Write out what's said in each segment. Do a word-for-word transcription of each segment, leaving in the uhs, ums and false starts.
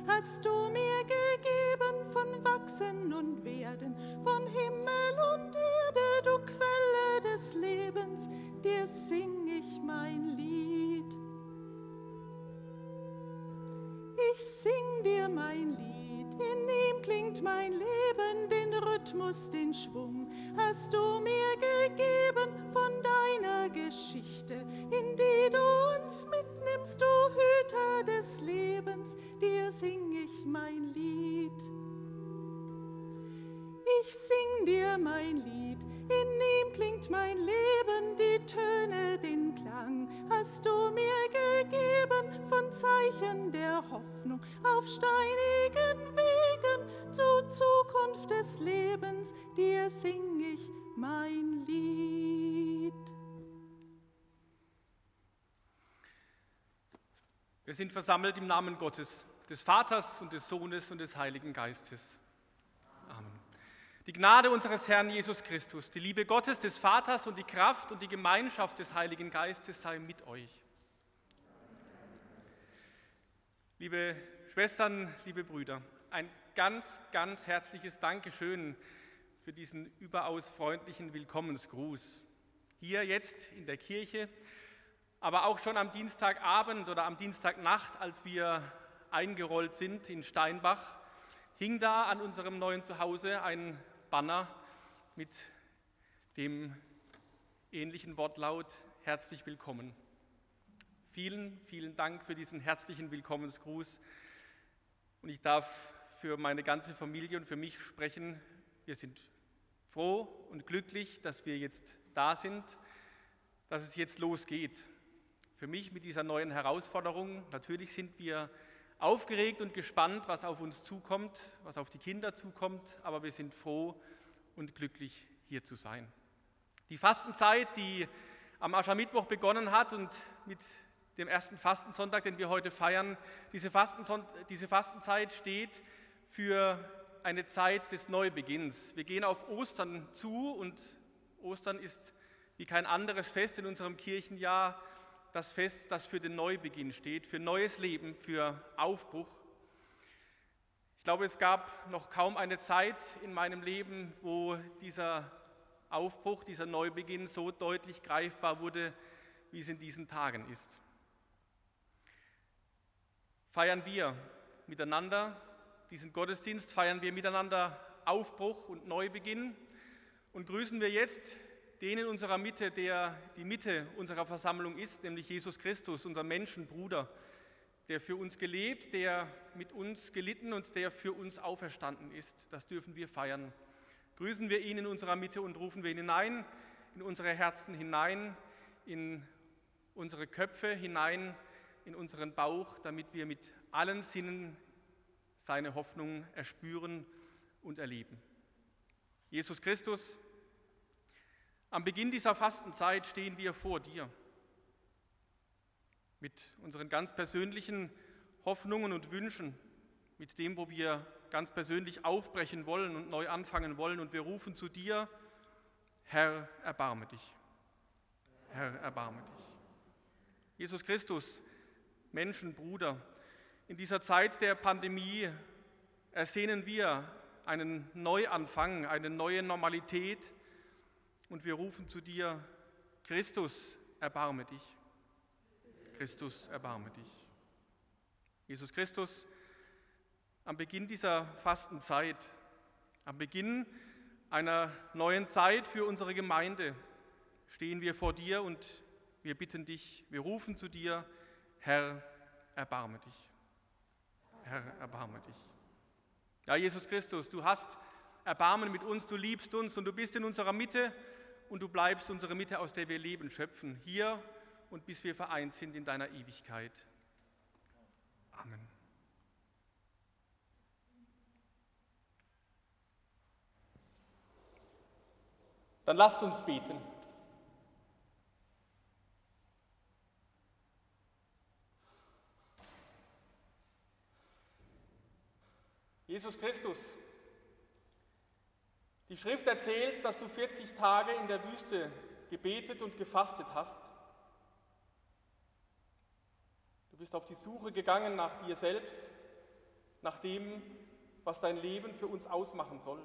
hast du mir gegeben von Wachsen und Werden, von Himmel und Erde, du Quelle des Lebens, dir sing ich mein Lied. Ich sing dir mein Lied, in ihm klingt mein Leben, den Rhythmus, den Schwung hast du mir gegeben von deiner Geschichte, in die du uns mitnimmst, du Hüter des Lebens, dir sing ich mein Lied. Ich sing dir mein Lied, in ihm klingt mein Leben, die Töne, den Klang hast du mir gegeben von Zeichen der Hoffnung auf steinigen Wegen zur Zukunft des Lebens, dir sing ich mein Lied. Wir sind versammelt im Namen Gottes, des Vaters und des Sohnes und des Heiligen Geistes. Amen. Die Gnade unseres Herrn Jesus Christus, die Liebe Gottes, des Vaters und die Kraft und die Gemeinschaft des Heiligen Geistes sei mit euch. Liebe Schwestern, liebe Brüder, ein ganz, ganz herzliches Dankeschön für diesen überaus freundlichen Willkommensgruß. Hier jetzt in der Kirche, aber auch schon am Dienstagabend oder am Dienstagnacht, als wir eingerollt sind in Steinbach, hing da an unserem neuen Zuhause ein Banner mit dem ähnlichen Wortlaut: Herzlich willkommen. Vielen, vielen Dank für diesen herzlichen Willkommensgruß. Und ich darf für meine ganze Familie und für mich sprechen. Wir sind froh und glücklich, dass wir jetzt da sind, dass es jetzt losgeht. Für mich mit dieser neuen Herausforderung. Natürlich sind wir aufgeregt und gespannt, was auf uns zukommt, was auf die Kinder zukommt, aber wir sind froh und glücklich, hier zu sein. Die Fastenzeit, die am Aschermittwoch begonnen hat und mit dem ersten Fastensonntag, den wir heute feiern, diese, Fastenson- diese Fastenzeit steht für eine Zeit des Neubeginns. Wir gehen auf Ostern zu und Ostern ist wie kein anderes Fest in unserem Kirchenjahr das Fest, das für den Neubeginn steht, für neues Leben, für Aufbruch. Ich glaube, es gab noch kaum eine Zeit in meinem Leben, wo dieser Aufbruch, dieser Neubeginn so deutlich greifbar wurde, wie es in diesen Tagen ist. Feiern wir miteinander diesen Gottesdienst, feiern wir miteinander Aufbruch und Neubeginn und grüßen wir jetzt den in unserer Mitte, der die Mitte unserer Versammlung ist, nämlich Jesus Christus, unser Menschenbruder, der für uns gelebt, der mit uns gelitten und der für uns auferstanden ist. Das dürfen wir feiern. Grüßen wir ihn in unserer Mitte und rufen wir ihn hinein, in unsere Herzen hinein, in unsere Köpfe hinein, in unseren Bauch, damit wir mit allen Sinnen seine Hoffnung erspüren und erleben. Jesus Christus, am Beginn dieser Fastenzeit stehen wir vor dir mit unseren ganz persönlichen Hoffnungen und Wünschen, mit dem, wo wir ganz persönlich aufbrechen wollen und neu anfangen wollen. Und wir rufen zu dir: Herr, erbarme dich. Herr, erbarme dich. Jesus Christus, Menschenbruder, in dieser Zeit der Pandemie ersehnen wir einen Neuanfang, eine neue Normalität. Und wir rufen zu dir: Christus, erbarme dich. Christus, erbarme dich. Jesus Christus, am Beginn dieser Fastenzeit, am Beginn einer neuen Zeit für unsere Gemeinde, stehen wir vor dir und wir bitten dich, wir rufen zu dir: Herr, erbarme dich. Herr, erbarme dich. Ja, Jesus Christus, du hast Erbarmen mit uns, du liebst uns und du bist in unserer Mitte und du bleibst unsere Mitte, aus der wir Leben schöpfen, hier und bis wir vereint sind in deiner Ewigkeit. Amen. Dann lasst uns beten. Jesus Christus, die Schrift erzählt, dass du vierzig Tage in der Wüste gebetet und gefastet hast. Du bist auf die Suche gegangen nach dir selbst nach dem, was dein Leben für uns ausmachen soll.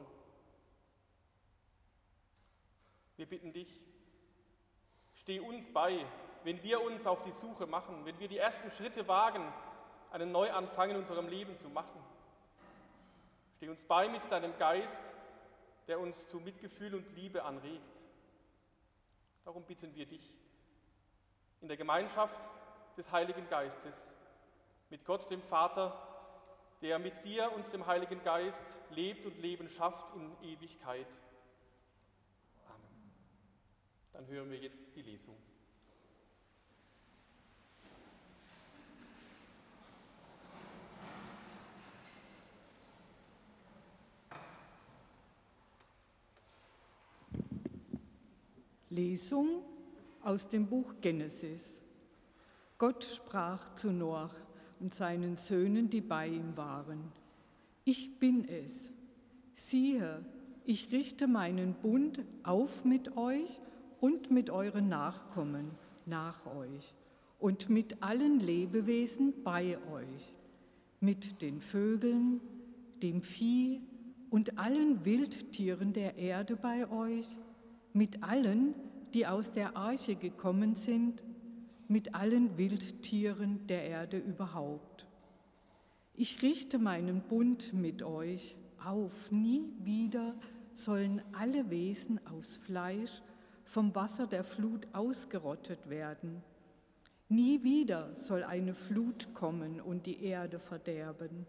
Wir bitten dich, steh uns bei, wenn wir uns auf die Suche machen, wenn wir die ersten Schritte wagen, einen Neuanfang in unserem Leben zu machen. Steh uns bei mit deinem Geist, der uns zu Mitgefühl und Liebe anregt. Darum bitten wir dich, in der Gemeinschaft des Heiligen Geistes, mit Gott, dem Vater, der mit dir und dem Heiligen Geist lebt und Leben schafft in Ewigkeit. Amen. Dann hören wir jetzt die Lesung. Lesung aus dem Buch Genesis. Gott sprach zu Noach und seinen Söhnen, die bei ihm waren: Ich bin es. Siehe, ich richte meinen Bund auf mit euch und mit euren Nachkommen nach euch und mit allen Lebewesen bei euch, mit den Vögeln, dem Vieh und allen Wildtieren der Erde bei euch, mit allen, die aus der Arche gekommen sind, mit allen Wildtieren der Erde überhaupt. Ich richte meinen Bund mit euch auf, nie wieder sollen alle Wesen aus Fleisch vom Wasser der Flut ausgerottet werden. Nie wieder soll eine Flut kommen und die Erde verderben.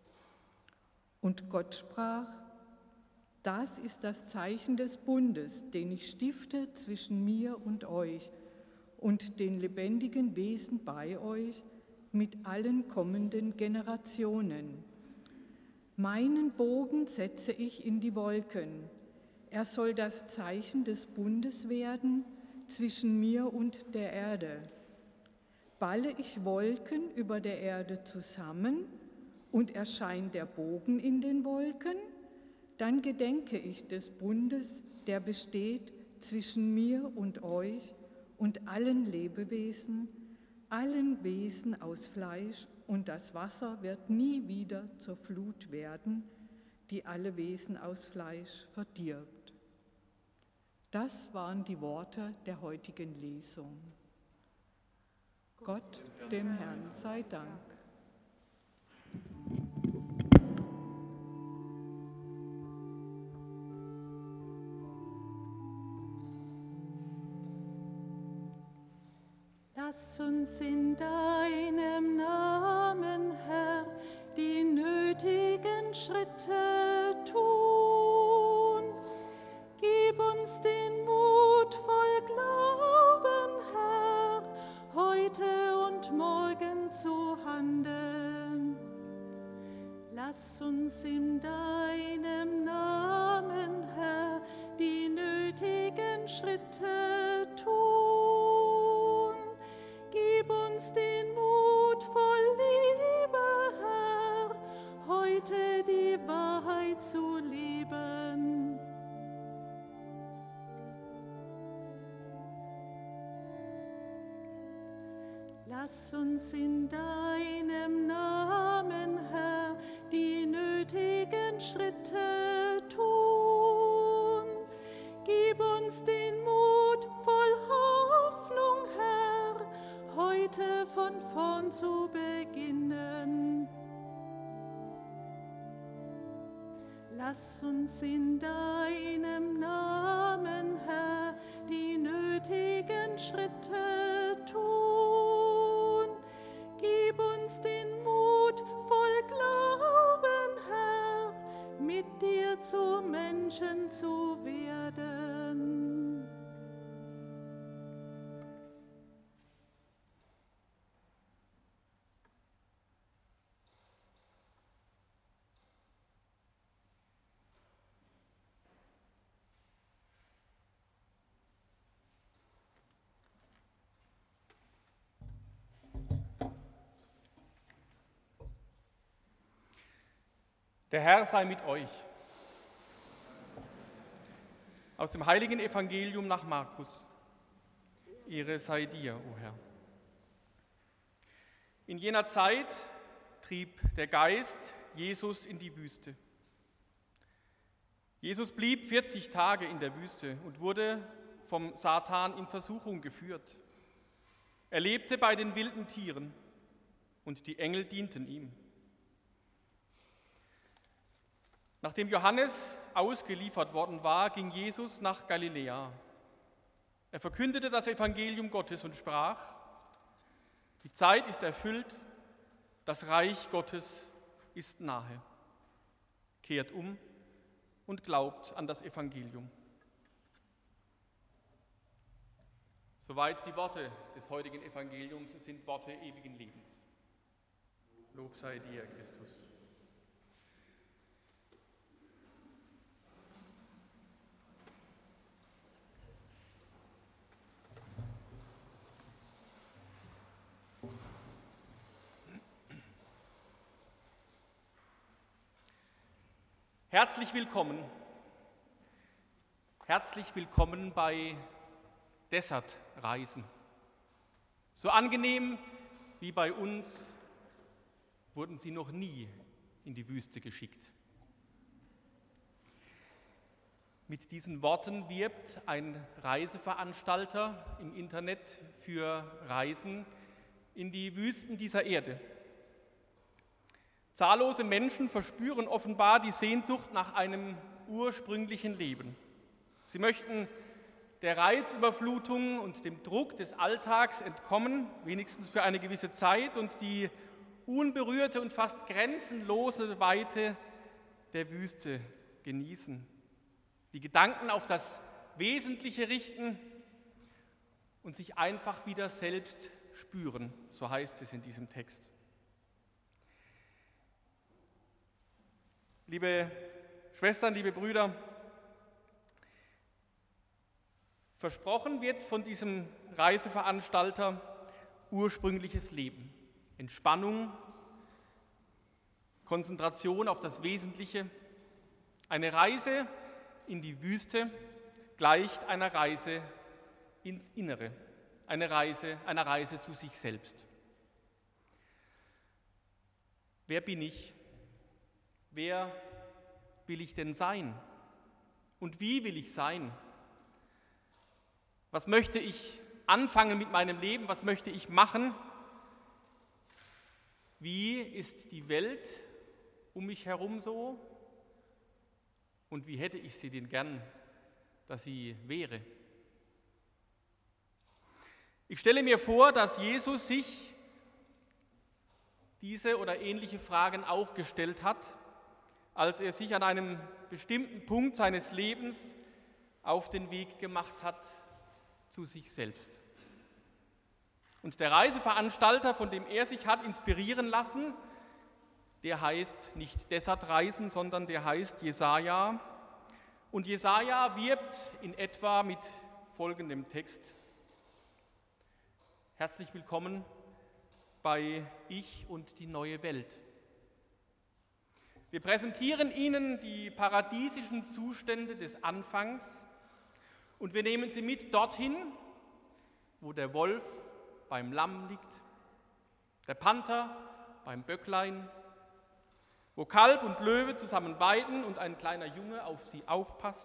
Und Gott sprach: Das ist das Zeichen des Bundes, den ich stifte zwischen mir und euch und den lebendigen Wesen bei euch mit allen kommenden Generationen. Meinen Bogen setze ich in die Wolken. Er soll das Zeichen des Bundes werden zwischen mir und der Erde. Balle ich Wolken über der Erde zusammen und erscheint der Bogen in den Wolken, dann gedenke ich des Bundes, der besteht zwischen mir und euch und allen Lebewesen, allen Wesen aus Fleisch, und das Wasser wird nie wieder zur Flut werden, die alle Wesen aus Fleisch verdirbt. Das waren die Worte der heutigen Lesung. Gott, dem Herrn sei Dank. Lass uns in deinem Namen, Herr, die nötigen Schritte tun. Gib uns den Mut voll Glauben, Herr, heute und morgen zu handeln. Lass uns in deinem Namen, Herr, die nötigen Schritte tun. Gib uns den Mut voll Liebe, Herr, heute die Wahrheit zu leben. Lass uns in deinem Namen, Herr, die nötigen Schritte tun. Gib uns den Mut voll Hoffnung, Herr, heute von vorn zu beginnen. Lass uns in deinem Namen, Herr, die nötigen Schritte tun. Gib uns den Mut voll Glauben, Herr, mit dir zu Menschen zu werden. Der Herr sei mit euch. Aus dem heiligen Evangelium nach Markus. Ehre sei dir, o Herr. In jener Zeit trieb der Geist Jesus in die Wüste. Jesus blieb vierzig Tage in der Wüste und wurde vom Satan in Versuchung geführt. Er lebte bei den wilden Tieren und die Engel dienten ihm. Nachdem Johannes ausgeliefert worden war, ging Jesus nach Galiläa. Er verkündete das Evangelium Gottes und sprach: Die Zeit ist erfüllt, das Reich Gottes ist nahe. Kehrt um und glaubt an das Evangelium. Soweit die Worte des heutigen Evangeliums, es sind Worte ewigen Lebens. Lob sei dir, Christus. Herzlich willkommen, herzlich willkommen bei Desert-Reisen. So angenehm wie bei uns wurden Sie noch nie in die Wüste geschickt. Mit diesen Worten wirbt ein Reiseveranstalter im Internet für Reisen in die Wüsten dieser Erde. Zahllose Menschen verspüren offenbar die Sehnsucht nach einem ursprünglichen Leben. Sie möchten der Reizüberflutung und dem Druck des Alltags entkommen, wenigstens für eine gewisse Zeit, und die unberührte und fast grenzenlose Weite der Wüste genießen. Die Gedanken auf das Wesentliche richten und sich einfach wieder selbst spüren, so heißt es in diesem Text. Liebe Schwestern, liebe Brüder, versprochen wird von diesem Reiseveranstalter ursprüngliches Leben, Entspannung, Konzentration auf das Wesentliche. Eine Reise in die Wüste gleicht einer Reise ins Innere, eine Reise, einer Reise zu sich selbst. Wer bin ich? Wer will ich denn sein? Und wie will ich sein? Was möchte ich anfangen mit meinem Leben? Was möchte ich machen? Wie ist die Welt um mich herum so? Und wie hätte ich sie denn gern, dass sie wäre? Ich stelle mir vor, dass Jesus sich diese oder ähnliche Fragen auch gestellt hat, als er sich an einem bestimmten Punkt seines Lebens auf den Weg gemacht hat zu sich selbst. Und der Reiseveranstalter, von dem er sich hat inspirieren lassen, der heißt nicht Desert-Reisen, sondern der heißt Jesaja. Und Jesaja wirbt in etwa mit folgendem Text: Herzlich willkommen bei Ich und die neue Welt. Wir präsentieren Ihnen die paradiesischen Zustände des Anfangs und wir nehmen Sie mit dorthin, wo der Wolf beim Lamm liegt, der Panther beim Böcklein, wo Kalb und Löwe zusammen weiden und ein kleiner Junge auf sie aufpasst.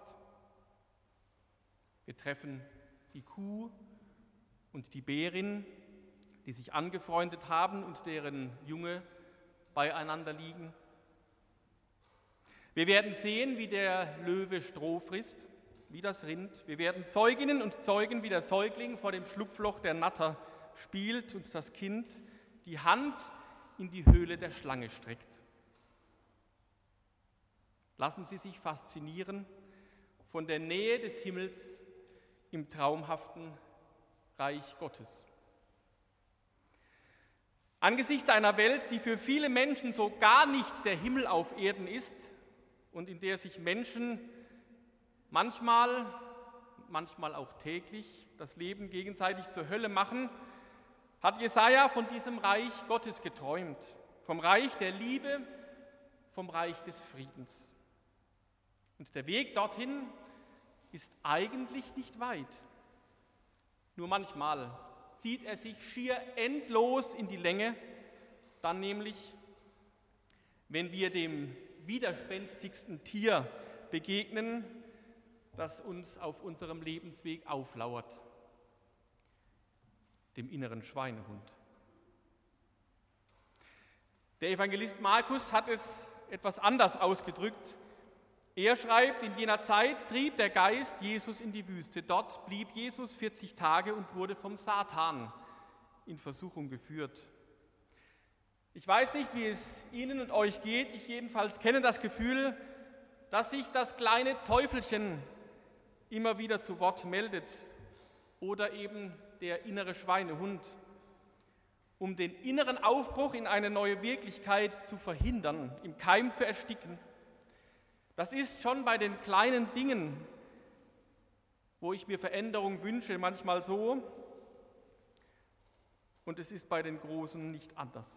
Wir treffen die Kuh und die Bärin, die sich angefreundet haben und deren Junge beieinander liegen. Wir werden sehen, wie der Löwe Stroh frisst, wie das Rind. Wir werden Zeuginnen und Zeugen, wie der Säugling vor dem Schlupfloch der Natter spielt und das Kind die Hand in die Höhle der Schlange streckt. Lassen Sie sich faszinieren von der Nähe des Himmels im traumhaften Reich Gottes. Angesichts einer Welt, die für viele Menschen so gar nicht der Himmel auf Erden ist und in der sich Menschen manchmal, manchmal auch täglich das Leben gegenseitig zur Hölle machen, hat Jesaja von diesem Reich Gottes geträumt, vom Reich der Liebe, vom Reich des Friedens. Und der Weg dorthin ist eigentlich nicht weit. Nur manchmal zieht er sich schier endlos in die Länge, dann nämlich, wenn wir dem widerspenstigsten Tier begegnen, das uns auf unserem Lebensweg auflauert, dem inneren Schweinehund. Der Evangelist Markus hat es etwas anders ausgedrückt. Er schreibt, in jener Zeit trieb der Geist Jesus in die Wüste. Dort blieb Jesus vierzig Tage und wurde vom Satan in Versuchung geführt. Ich weiß nicht, wie es Ihnen und euch geht. Ich jedenfalls kenne das Gefühl, dass sich das kleine Teufelchen immer wieder zu Wort meldet oder eben der innere Schweinehund, um den inneren Aufbruch in eine neue Wirklichkeit zu verhindern, im Keim zu ersticken. Das ist schon bei den kleinen Dingen, wo ich mir Veränderung wünsche, manchmal so, und es ist bei den großen nicht anders.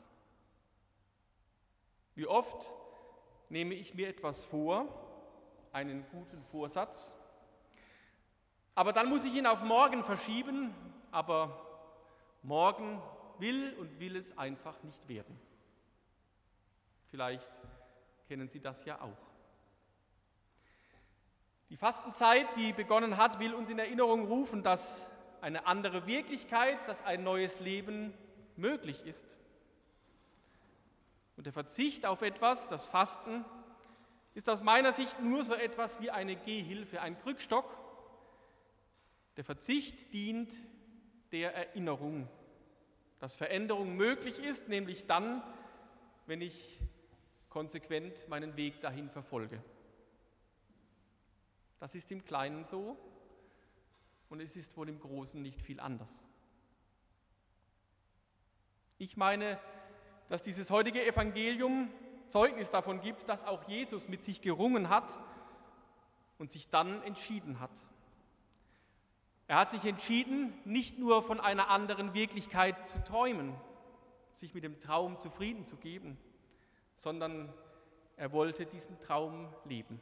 Wie oft nehme ich mir etwas vor, einen guten Vorsatz, aber dann muss ich ihn auf morgen verschieben, aber morgen will und will es einfach nicht werden. Vielleicht kennen Sie das ja auch. Die Fastenzeit, die begonnen hat, will uns in Erinnerung rufen, dass eine andere Wirklichkeit, dass ein neues Leben möglich ist. Und der Verzicht auf etwas, das Fasten, ist aus meiner Sicht nur so etwas wie eine Gehhilfe, ein Krückstock. Der Verzicht dient der Erinnerung, dass Veränderung möglich ist, nämlich dann, wenn ich konsequent meinen Weg dahin verfolge. Das ist im Kleinen so und es ist wohl im Großen nicht viel anders. Ich meine, dass dieses heutige Evangelium Zeugnis davon gibt, dass auch Jesus mit sich gerungen hat und sich dann entschieden hat. Er hat sich entschieden, nicht nur von einer anderen Wirklichkeit zu träumen, sich mit dem Traum zufrieden zu geben, sondern er wollte diesen Traum leben.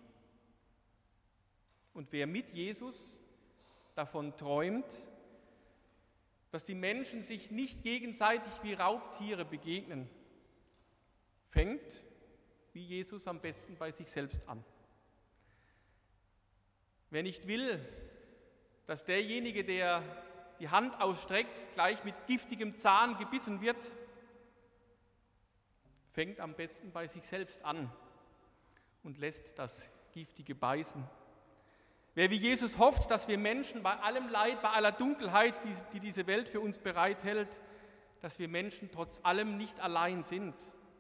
Und wer mit Jesus davon träumt, dass die Menschen sich nicht gegenseitig wie Raubtiere begegnen, fängt, wie Jesus, am besten bei sich selbst an. Wer nicht will, dass derjenige, der die Hand ausstreckt, gleich mit giftigem Zahn gebissen wird, fängt am besten bei sich selbst an und lässt das Giftige beißen. Wer wie Jesus hofft, dass wir Menschen bei allem Leid, bei aller Dunkelheit, die, die diese Welt für uns bereithält, dass wir Menschen trotz allem nicht allein sind,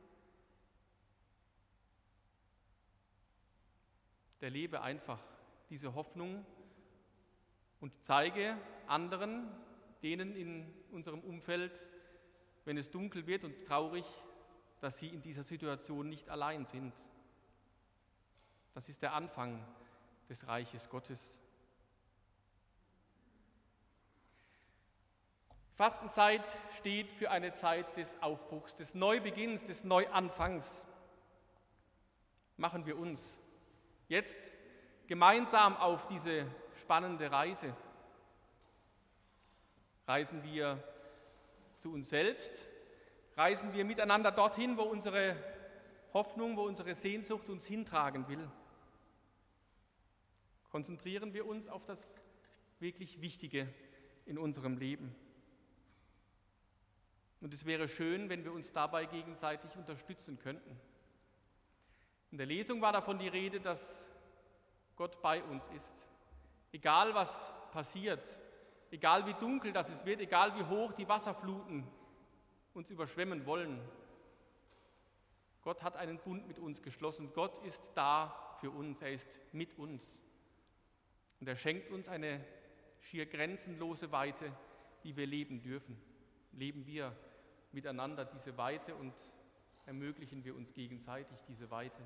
der lebe einfach diese Hoffnung und zeige anderen, denen in unserem Umfeld, wenn es dunkel wird und traurig, dass sie in dieser Situation nicht allein sind. Das ist der Anfang des Reiches Gottes. Fastenzeit steht für eine Zeit des Aufbruchs, des Neubeginns, des Neuanfangs. Machen wir uns jetzt gemeinsam auf diese spannende Reise. Reisen wir zu uns selbst, reisen wir miteinander dorthin, wo unsere Hoffnung, wo unsere Sehnsucht uns hintragen will. Konzentrieren wir uns auf das wirklich Wichtige in unserem Leben. Und es wäre schön, wenn wir uns dabei gegenseitig unterstützen könnten. In der Lesung war davon die Rede, dass Gott bei uns ist. Egal was passiert, egal wie dunkel das es wird, egal wie hoch die Wasserfluten uns überschwemmen wollen. Gott hat einen Bund mit uns geschlossen. Gott ist da für uns, er ist mit uns. Und er schenkt uns eine schier grenzenlose Weite, die wir leben dürfen. Leben wir miteinander diese Weite und ermöglichen wir uns gegenseitig diese Weite.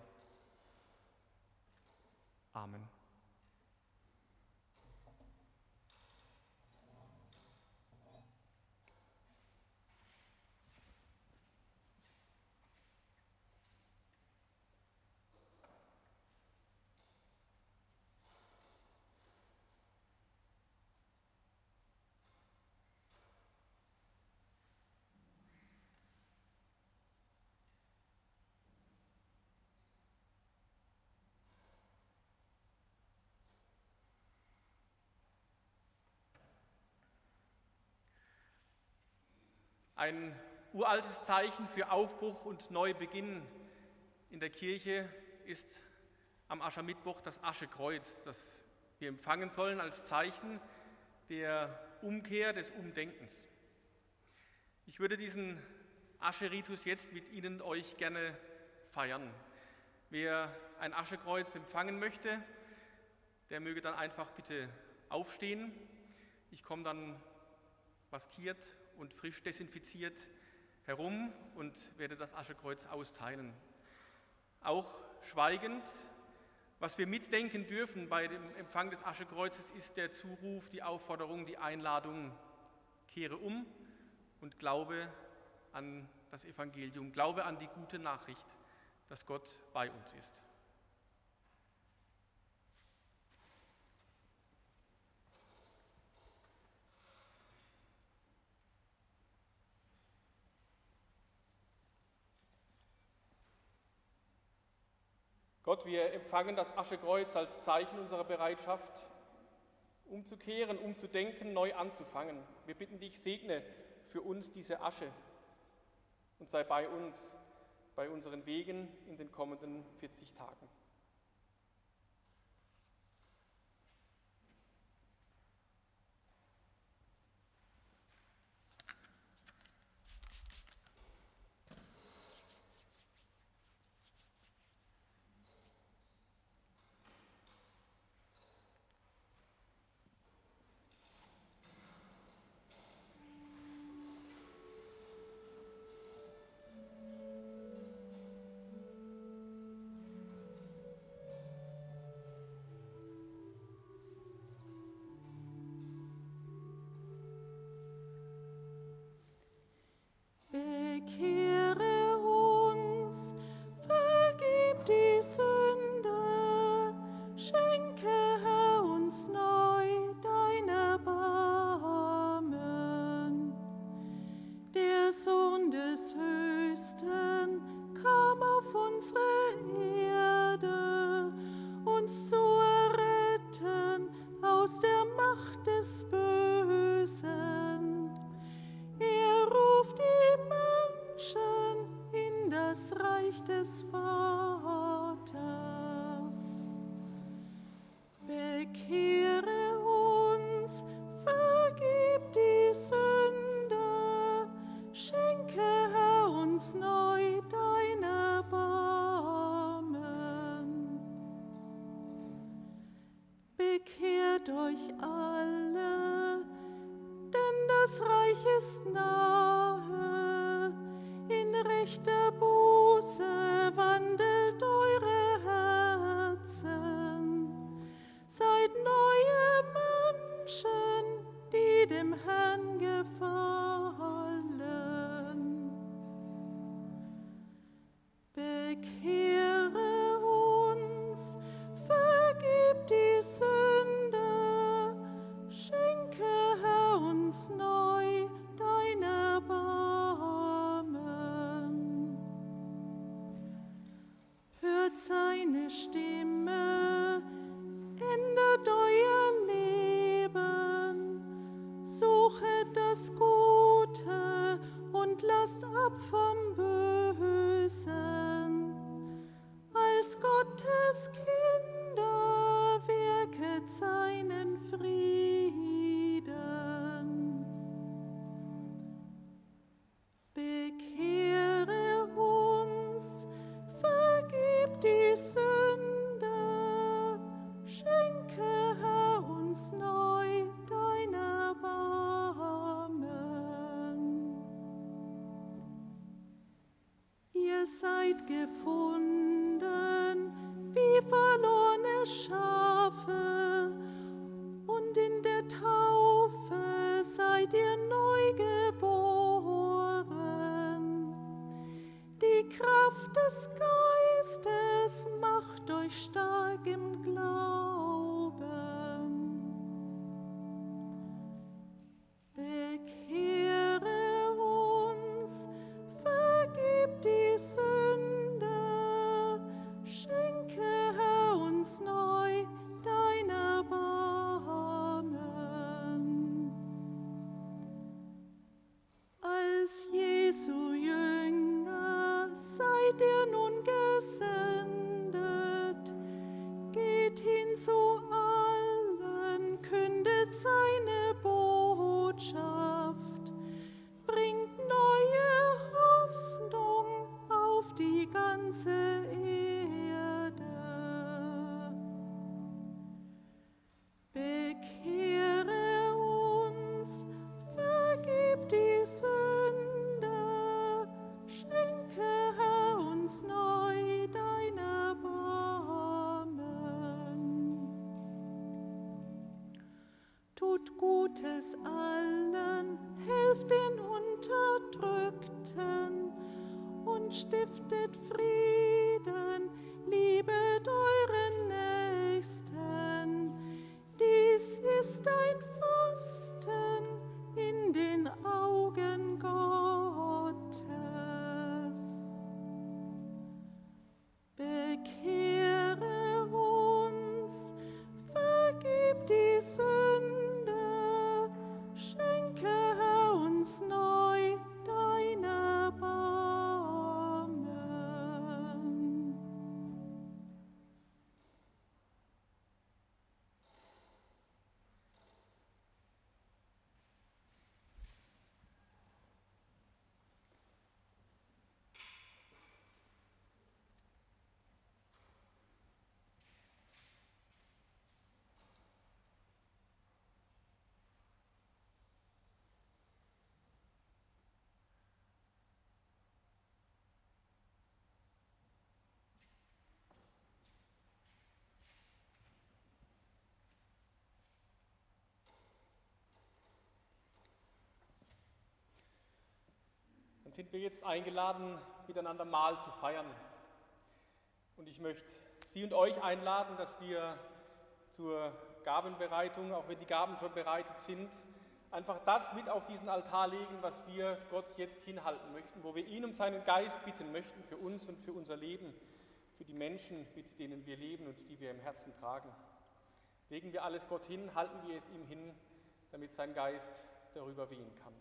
Amen. Ein uraltes Zeichen für Aufbruch und Neubeginn in der Kirche ist am Aschermittwoch das Aschekreuz, das wir empfangen sollen als Zeichen der Umkehr, des Umdenkens. Ich würde diesen Ascheritus jetzt mit Ihnen euch gerne feiern. Wer ein Aschekreuz empfangen möchte, der möge dann einfach bitte aufstehen. Ich komme dann maskiert und frisch desinfiziert herum und werde das Aschekreuz austeilen. Auch schweigend, was wir mitdenken dürfen bei dem Empfang des Aschekreuzes, ist der Zuruf, die Aufforderung, die Einladung: Kehre um und glaube an das Evangelium, glaube an die gute Nachricht, dass Gott bei uns ist. Gott, wir empfangen das Aschekreuz als Zeichen unserer Bereitschaft, umzukehren, umzudenken, neu anzufangen. Wir bitten dich, segne für uns diese Asche und sei bei uns, bei unseren Wegen in den kommenden vierzig Tagen. Bekehre uns, vergib die Sünde, schenke, Herr, uns neu dein Erbarmen. Der Sohn des Höchsten kam auf unsere Erde, uns zu erretten aus der Macht des Bösen. Er ruft die Menschen in das Reich des Vaters. Bekehre uns, vergib die Sünde, schenke, Herr, uns neu dein Erbarmen. Bekehrt euch alle, denn das Reich ist nahe. In rechter Buße wandelt eure Herzen. Seid neue Menschen, die dem Herrn gefallen. Bekehre uns, vergib die Sünde, schenke, Herr, uns neu dein Erbarmen. Hört seine Stimme, ändert euer Leben, suchet das Gute und lasst ab vom Bösen. Als Gottes Kinder wirket seinen Frieden. Bekehre uns, vergib die Sünde, schenke, Herr, uns neu dein Erbarmen. Ihr seid gefunden wie verlorene Schafe, und in der Taufe seid ihr neu geboren. Die Kraft des Geistes macht euch stark im Glauben. Bekehre uns, vergib die Sünde, schenke, Herr, uns neu tut Gutes allen, helft den Unterdrückten und stiftet Frieden, liebet euren Nächsten. Dies ist ein Fasten in den Augen Gottes. Bekehre uns, vergib die Sünde, schenke Herr uns neu dein Erbarmen. Dann sind wir jetzt eingeladen, miteinander Mahl zu feiern. Und ich möchte Sie und euch einladen, dass wir zur Gabenbereitung, auch wenn die Gaben schon bereitet sind, einfach das mit auf diesen Altar legen, was wir Gott jetzt hinhalten möchten, wo wir ihn um seinen Geist bitten möchten für uns und für unser Leben, für die Menschen, mit denen wir leben und die wir im Herzen tragen. Legen wir alles Gott hin, halten wir es ihm hin, damit sein Geist darüber wehen kann.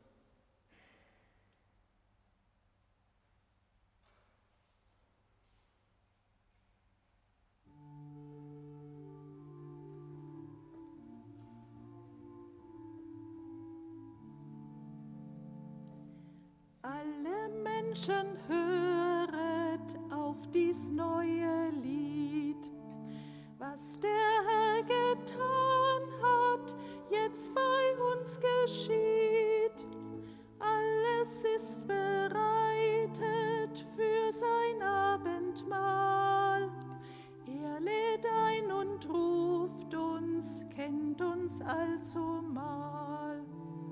Alle Menschen höret auf dies neue Lied, was der Herr getan hat, jetzt bei uns geschieht. Alles ist bereitet für sein Abendmahl. Er lädt ein und ruft uns, kennt uns allzumal.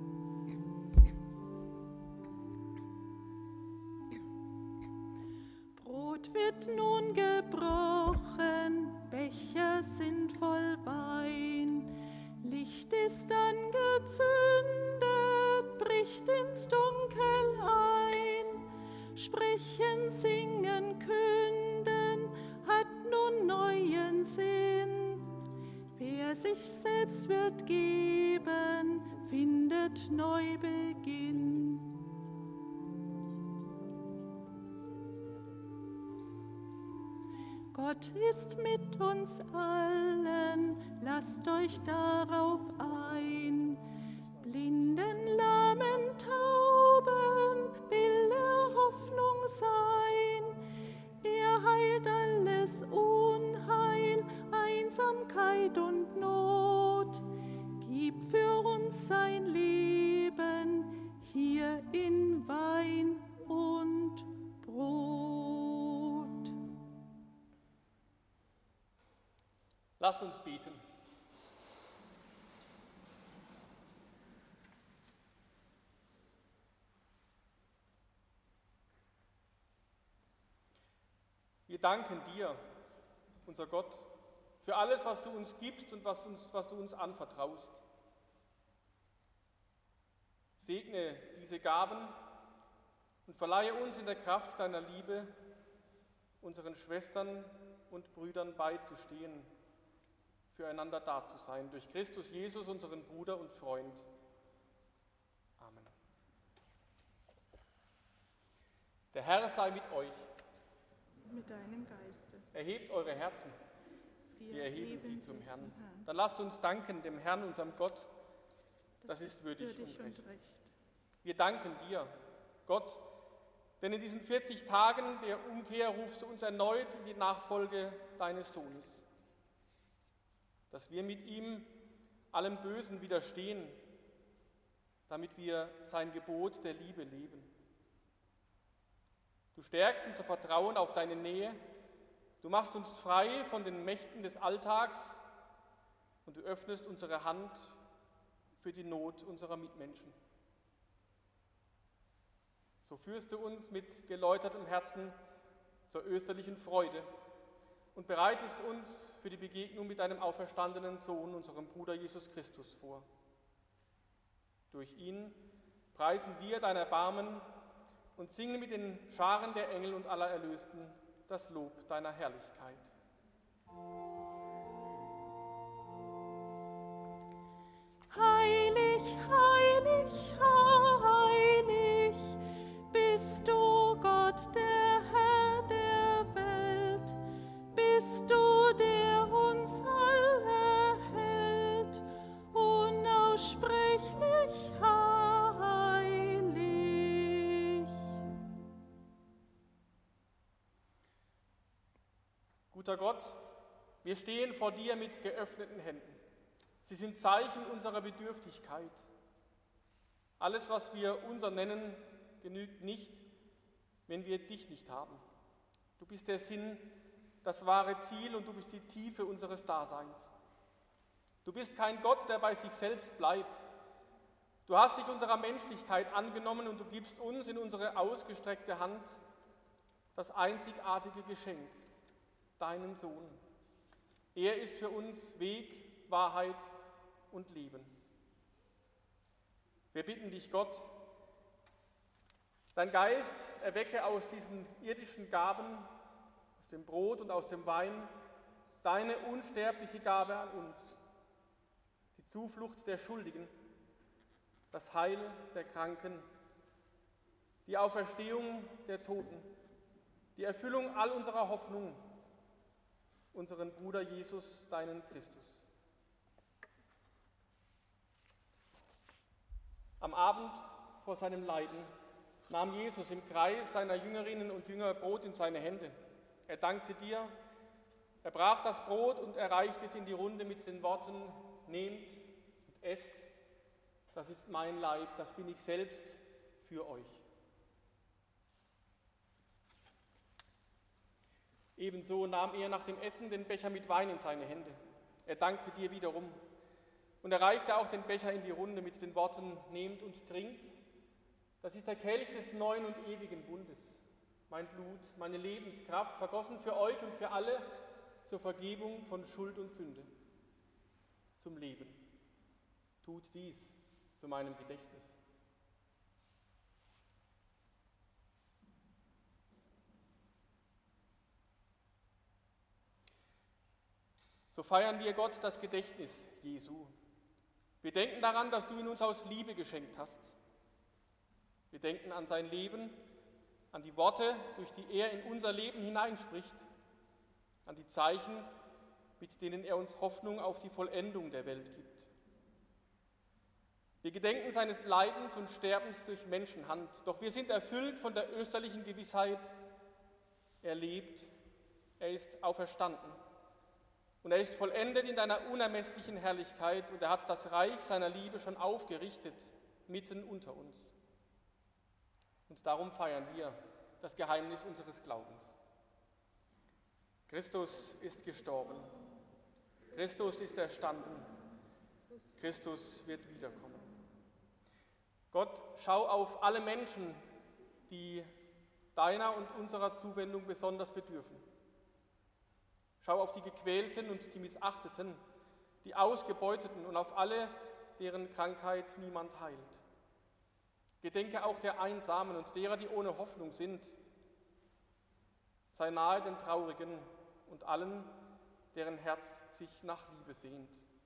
Brot wird nun gebrochen, Becher sind voll Wein. Licht ist angezündet, bricht ins Dunkel ein. Sprechen, singen, künden, hat nun neuen Sinn. Wer sich selbst wird geben, findet Neubeginn. Gott ist mit uns allen, lasst euch darauf ein. Blinden, Lahmen, Tauben, will er Hoffnung sein. Er heilt alles Unheil, Einsamkeit und Not. Gibt für uns sein Leben hier in Wein und Brot. Lasst uns beten. Wir danken dir, unser Gott, für alles, was du uns gibst und was, uns, was du uns anvertraust. Segne diese Gaben und verleihe uns in der Kraft deiner Liebe, unseren Schwestern und Brüdern beizustehen, füreinander da zu sein, durch Christus Jesus, unseren Bruder und Freund. Amen. Der Herr sei mit euch. Mit deinem Geiste. Erhebt eure Herzen. Wir, Wir erheben sie zum sie Herrn. zum Herrn. Dann lasst uns danken dem Herrn, unserem Gott. Das, das ist würdig, würdig und, recht. und recht. Wir danken dir, Gott, denn in diesen vierzig Tagen der Umkehr rufst du uns erneut in die Nachfolge deines Sohnes, dass wir mit ihm allem Bösen widerstehen, damit wir sein Gebot der Liebe leben. Du stärkst unser Vertrauen auf deine Nähe, du machst uns frei von den Mächten des Alltags und du öffnest unsere Hand für die Not unserer Mitmenschen. So führst du uns mit geläutertem Herzen zur österlichen Freude und bereitest uns für die Begegnung mit deinem auferstandenen Sohn, unserem Bruder Jesus Christus, vor. Durch ihn preisen wir dein Erbarmen und singen mit den Scharen der Engel und aller Erlösten das Lob deiner Herrlichkeit. Heilig, heilig, heilig, bist du Gott, der Herr der Welt, bist du, der uns alle hält, unaussprechlich heilig. Guter Gott, wir stehen vor dir mit geöffneten Händen. Sie sind Zeichen unserer Bedürftigkeit. Alles, was wir unser nennen, genügt nicht, wenn wir dich nicht haben. Du bist der Sinn, das wahre Ziel und du bist die Tiefe unseres Daseins. Du bist kein Gott, der bei sich selbst bleibt. Du hast dich unserer Menschlichkeit angenommen und du gibst uns in unsere ausgestreckte Hand das einzigartige Geschenk, deinen Sohn. Er ist für uns Weg, Wahrheit und Leben. Wir bitten dich, Gott, dein Geist erwecke aus diesen irdischen Gaben, aus dem Brot und aus dem Wein, deine unsterbliche Gabe an uns, die Zuflucht der Schuldigen, das Heil der Kranken, die Auferstehung der Toten, die Erfüllung all unserer Hoffnung, unseren Bruder Jesus, deinen Christus. Am Abend vor seinem Leiden nahm Jesus im Kreis seiner Jüngerinnen und Jünger Brot in seine Hände. Er dankte dir, er brach das Brot und erreichte es in die Runde mit den Worten: Nehmt und esst, das ist mein Leib, das bin ich selbst für euch. Ebenso nahm er nach dem Essen den Becher mit Wein in seine Hände. Er dankte dir wiederum und erreichte auch den Becher in die Runde mit den Worten: Nehmt und trinkt, das ist der Kelch des neuen und ewigen Bundes, mein Blut, meine Lebenskraft, vergossen für euch und für alle zur Vergebung von Schuld und Sünde, zum Leben. Tut dies zu meinem Gedächtnis. So feiern wir Gott das Gedächtnis Jesu. Wir denken daran, dass du ihn uns aus Liebe geschenkt hast. Wir denken an sein Leben, an die Worte, durch die er in unser Leben hineinspricht, an die Zeichen, mit denen er uns Hoffnung auf die Vollendung der Welt gibt. Wir gedenken seines Leidens und Sterbens durch Menschenhand, doch wir sind erfüllt von der österlichen Gewissheit: Er lebt, er ist auferstanden. Und er ist vollendet in deiner unermesslichen Herrlichkeit und er hat das Reich seiner Liebe schon aufgerichtet, mitten unter uns. Und darum feiern wir das Geheimnis unseres Glaubens. Christus ist gestorben, Christus ist erstanden, Christus wird wiederkommen. Gott, schau auf alle Menschen, die deiner und unserer Zuwendung besonders bedürfen. Schau auf die Gequälten und die Missachteten, die Ausgebeuteten und auf alle, deren Krankheit niemand heilt. Gedenke auch der Einsamen und derer, die ohne Hoffnung sind. Sei nahe den Traurigen und allen, deren Herz sich nach Liebe sehnt.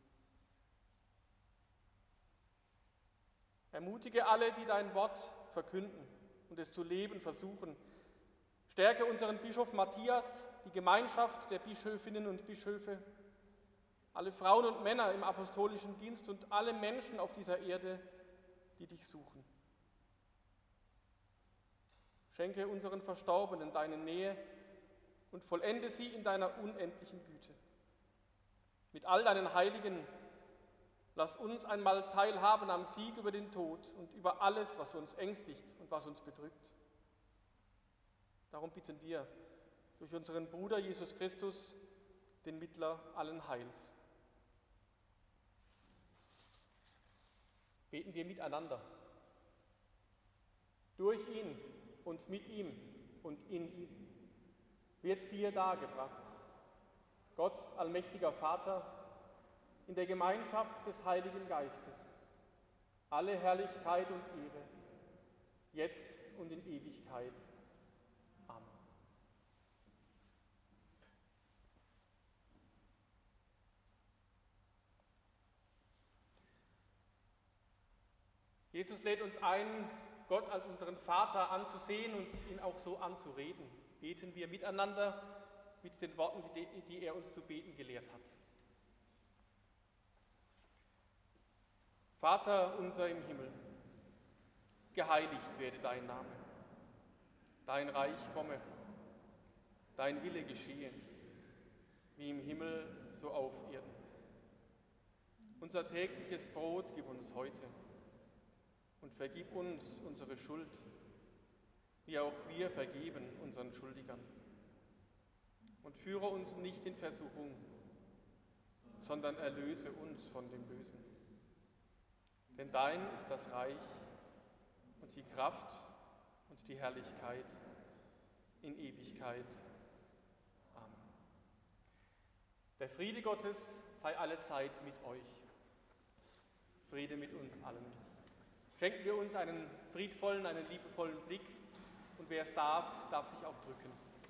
Ermutige alle, die dein Wort verkünden und es zu leben versuchen. Stärke unseren Bischof Matthias, die Gemeinschaft der Bischöfinnen und Bischöfe, alle Frauen und Männer im apostolischen Dienst und alle Menschen auf dieser Erde, die dich suchen. Schenke unseren Verstorbenen deine Nähe und vollende sie in deiner unendlichen Güte. Mit all deinen Heiligen lass uns einmal teilhaben am Sieg über den Tod und über alles, was uns ängstigt und was uns bedrückt. Darum bitten wir durch unseren Bruder Jesus Christus, den Mittler allen Heils. beten wir miteinander. Durch ihn und mit ihm und in ihm wird dir dargebracht, Gott, allmächtiger Vater, in der Gemeinschaft des Heiligen Geistes, alle Herrlichkeit und Ehre, jetzt und in Ewigkeit. Amen. Jesus lädt uns ein, Gott als unseren Vater anzusehen und ihn auch so anzureden. Beten wir miteinander mit den Worten, die, die er uns zu beten gelehrt hat. Vater unser im Himmel, geheiligt werde dein Name. Dein Reich komme, dein Wille geschehe, wie im Himmel, so auf Erden. Unser tägliches Brot gib uns heute und vergib uns unsere Schuld, wie auch wir vergeben unseren Schuldigern. Und führe uns nicht in Versuchung, sondern erlöse uns von dem Bösen. Denn dein ist das Reich und die Kraft und die Herrlichkeit in Ewigkeit. Amen. Der Friede Gottes sei allezeit mit euch. Friede mit uns allen. Schenken wir uns einen friedvollen, einen liebevollen Blick und wer es darf, darf sich auch drücken.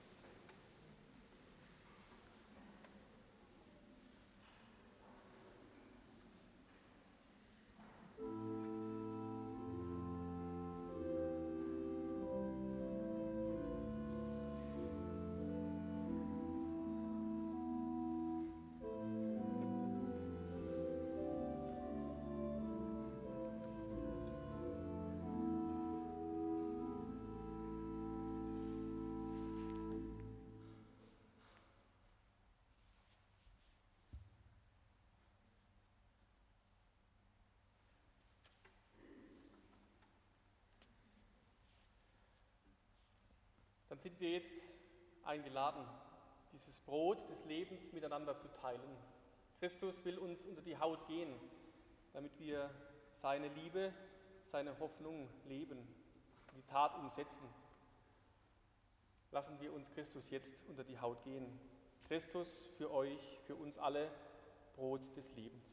Dann sind wir jetzt eingeladen, dieses Brot des Lebens miteinander zu teilen. Christus will uns unter die Haut gehen, damit wir seine Liebe, seine Hoffnung leben, in die Tat umsetzen. Lassen wir uns Christus jetzt unter die Haut gehen. Christus für euch, für uns alle, Brot des Lebens.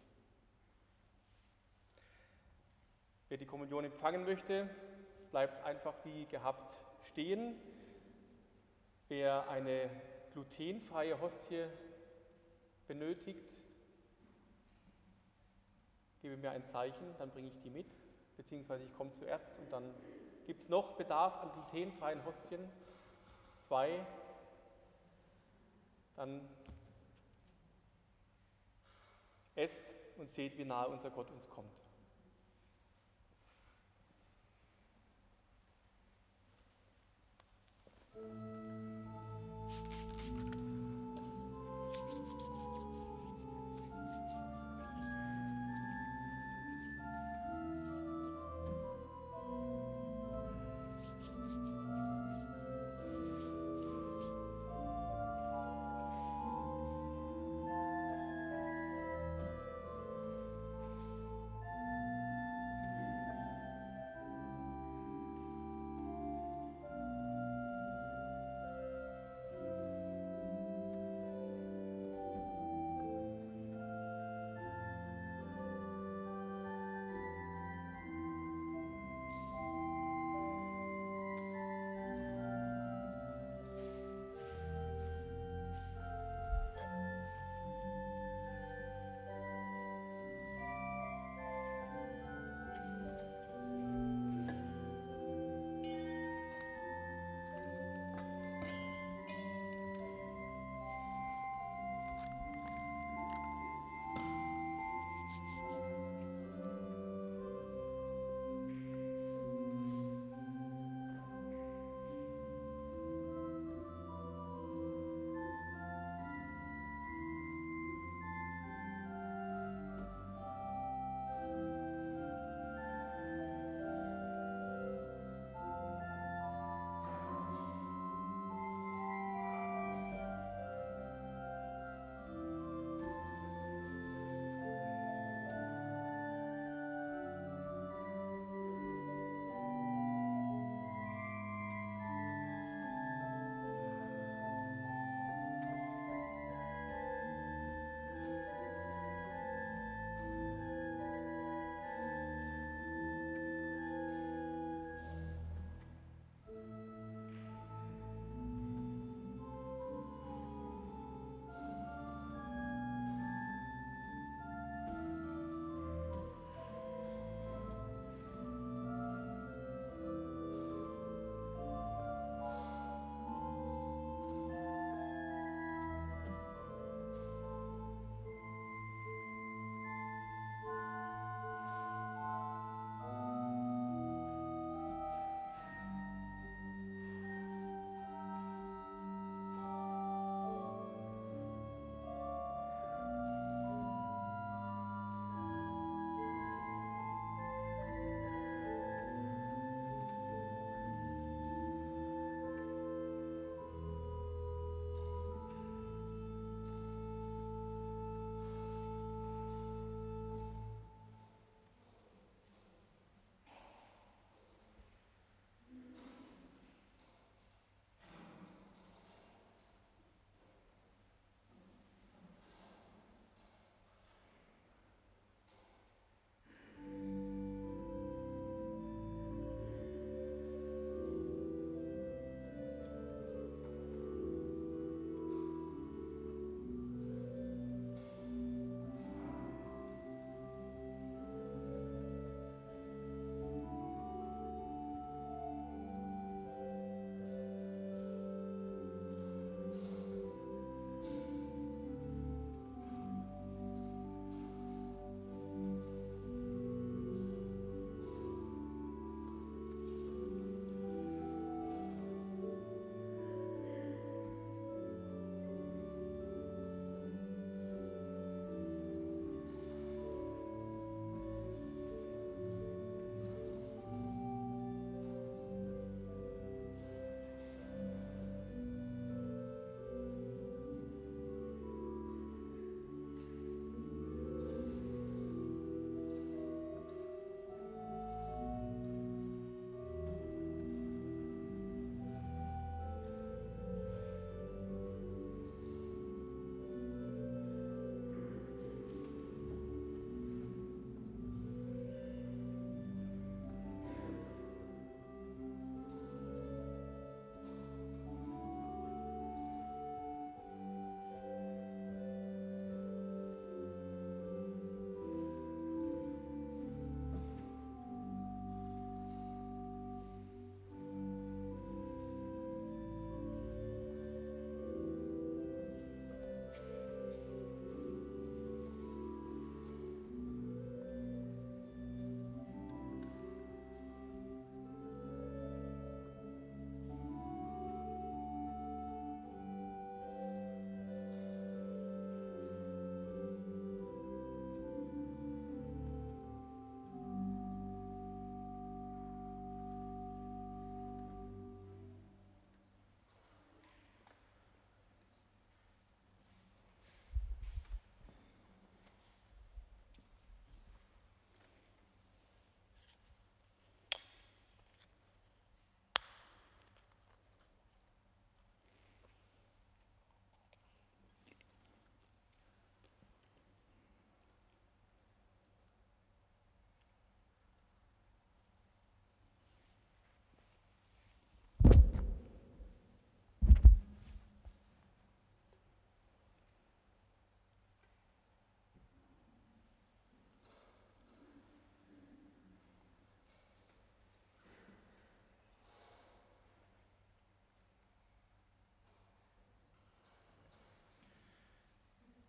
Wer die Kommunion empfangen möchte, bleibt einfach wie gehabt stehen. Wer eine glutenfreie Hostie benötigt, gebe mir ein Zeichen, dann bringe ich die mit, beziehungsweise ich komme zuerst und dann gibt es noch Bedarf an glutenfreien Hostien. Zwei, dann esst und seht, wie nahe unser Gott uns kommt.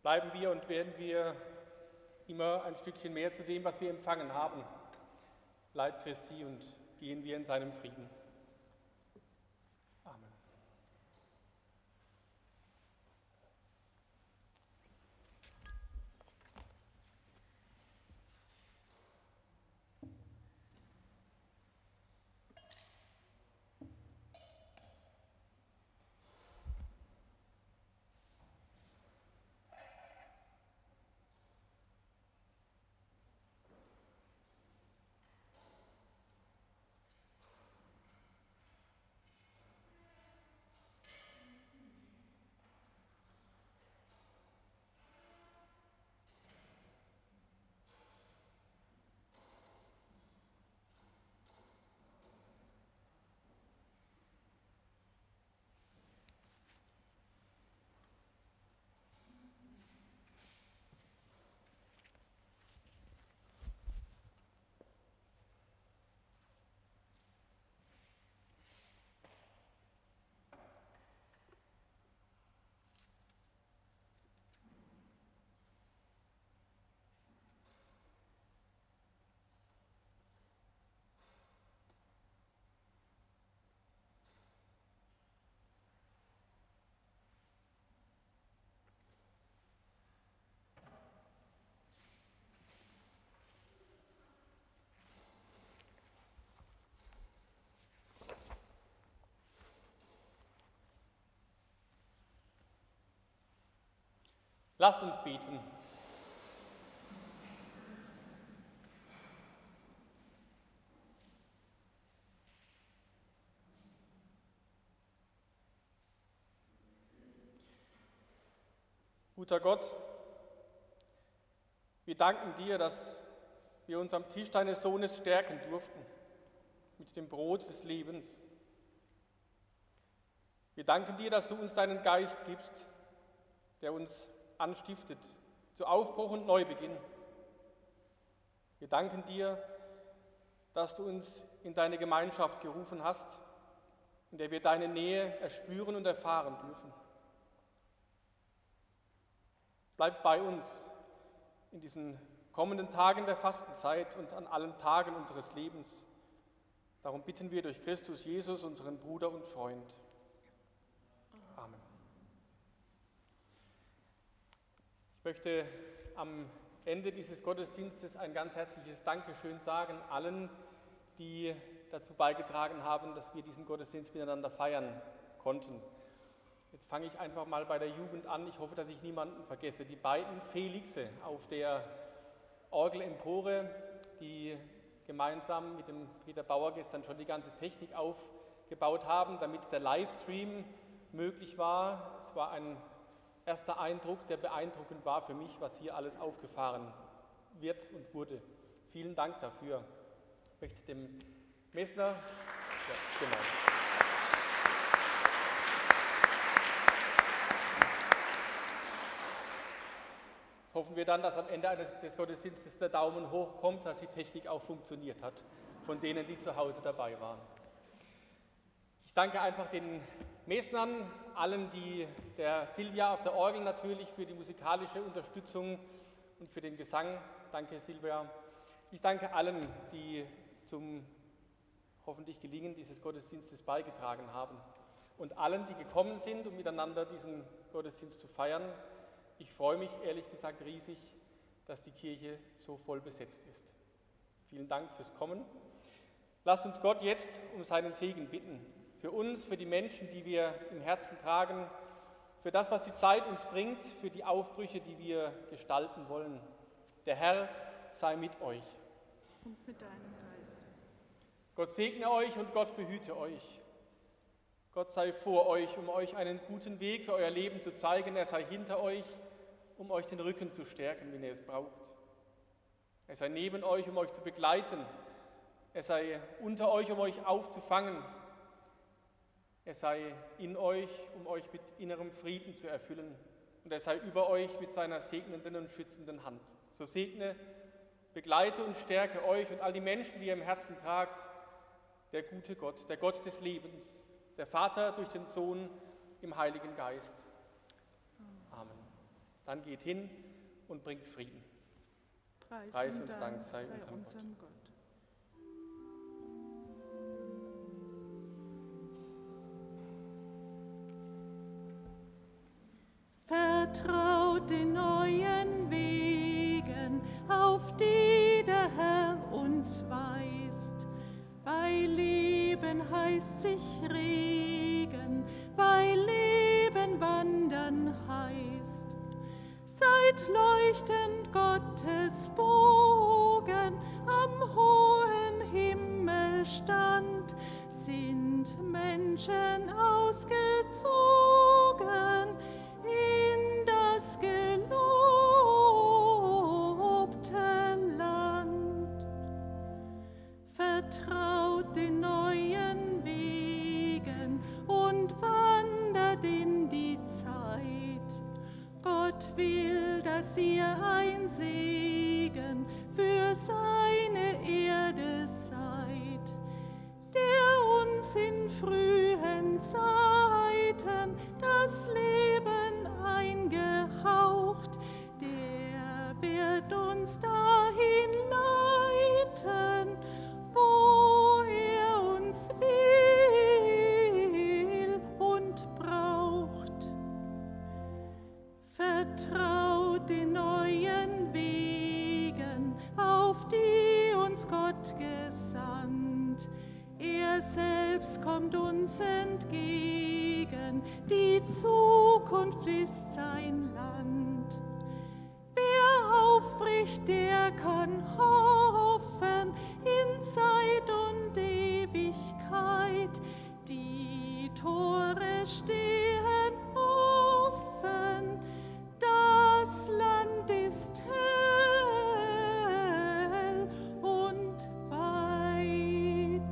bleiben wir und werden wir immer ein Stückchen mehr zu dem, was wir empfangen haben. Leib Christi, und gehen wir in seinem Frieden. Amen. Lasst uns beten. Guter Gott, wir danken dir, dass wir uns am Tisch deines Sohnes stärken durften mit dem Brot des Lebens. Wir danken dir, dass du uns deinen Geist gibst, der uns anstiftet zu Aufbruch und Neubeginn. Wir danken dir, dass du uns in deine Gemeinschaft gerufen hast, in der wir deine Nähe erspüren und erfahren dürfen. Bleib bei uns in diesen kommenden Tagen der Fastenzeit und an allen Tagen unseres Lebens. Darum bitten wir durch Christus Jesus, unseren Bruder und Freund. Amen. Ich möchte am Ende dieses Gottesdienstes ein ganz herzliches Dankeschön sagen allen, die dazu beigetragen haben, dass wir diesen Gottesdienst miteinander feiern konnten. Jetzt fange ich einfach mal bei der Jugend an. Ich hoffe, dass ich niemanden vergesse. Die beiden Felixe auf der Orgelempore, die gemeinsam mit dem Peter Bauer gestern schon die ganze Technik aufgebaut haben, damit der Livestream möglich war. Es war ein erster Eindruck, der beeindruckend war für mich, was hier alles aufgefahren wird und wurde. Vielen Dank dafür. Ich möchte dem Messner, ja, genau. Jetzt hoffen wir dann, dass am Ende des Gottesdienstes der Daumen hoch kommt, dass die Technik auch funktioniert hat, von denen, die zu Hause dabei waren. Ich danke einfach den Messnern, allen, die der Silvia auf der Orgel natürlich für die musikalische Unterstützung und für den Gesang. Danke, Silvia. Ich danke allen, die zum hoffentlich Gelingen dieses Gottesdienstes beigetragen haben und allen, die gekommen sind, um miteinander diesen Gottesdienst zu feiern. Ich freue mich ehrlich gesagt riesig, dass die Kirche so voll besetzt ist. Vielen Dank fürs Kommen. Lasst uns Gott jetzt um seinen Segen bitten. Für uns, für die Menschen, die wir im Herzen tragen, für das, was die Zeit uns bringt, für die Aufbrüche, die wir gestalten wollen. Der Herr sei mit euch. Und mit deinem Geist. Gott segne euch und Gott behüte euch. Gott sei vor euch, um euch einen guten Weg für euer Leben zu zeigen. Er sei hinter euch, um euch den Rücken zu stärken, wenn ihr es braucht. Er sei neben euch, um euch zu begleiten. Er sei unter euch, um euch aufzufangen. Er sei in euch, um euch mit innerem Frieden zu erfüllen. Und er sei über euch mit seiner segnenden und schützenden Hand. So segne, begleite und stärke euch und all die Menschen, die ihr im Herzen tragt, der gute Gott, der Gott des Lebens, der Vater durch den Sohn im Heiligen Geist. Amen. Dann geht hin und bringt Frieden. Preis, Preis und und Dank Dank sei sei unserem unserem Gott. Vertraut den neuen Wegen, auf die der Herr uns weist. Bei Leben heißt sich regen, bei Leben wandern heißt. Seid leuchtend Gottes Bogen am hohen Himmelstand, sind Menschen ausgezogen in das gelobte Land. Vertraut den neuen Wegen und wandert in die Zeit. Gott will, dass ihr ein Segen für seine Erde seid, der uns in frühen Zeiten das Leben eingehaucht, der wird uns dahin leiten, wo er uns will und braucht. Vertraut den neuen Wegen, auf die uns Gott gesandt. Er selbst kommt uns entgegen, die Zukunft ist sein Land. Wer aufbricht, der kann hoffen in Zeit und Ewigkeit. Die Tore stehen offen, das Land ist hell und weit.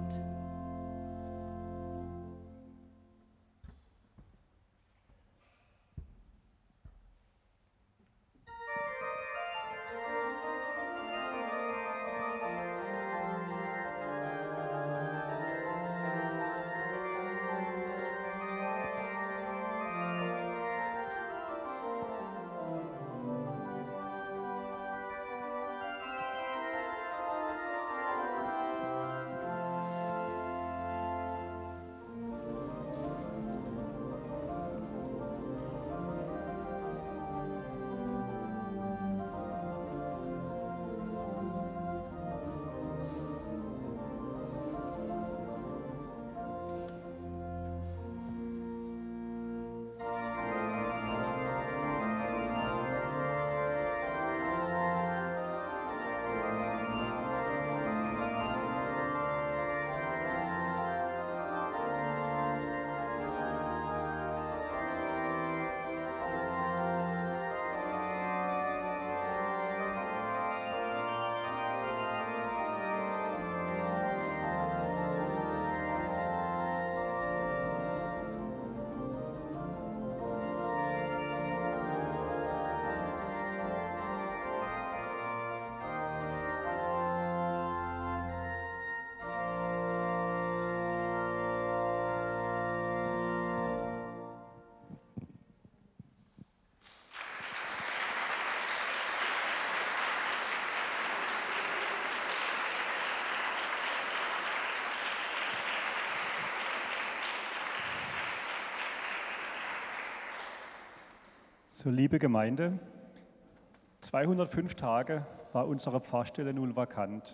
So, liebe Gemeinde, zweihundertfünf Tage war unsere Pfarrstelle nun vakant.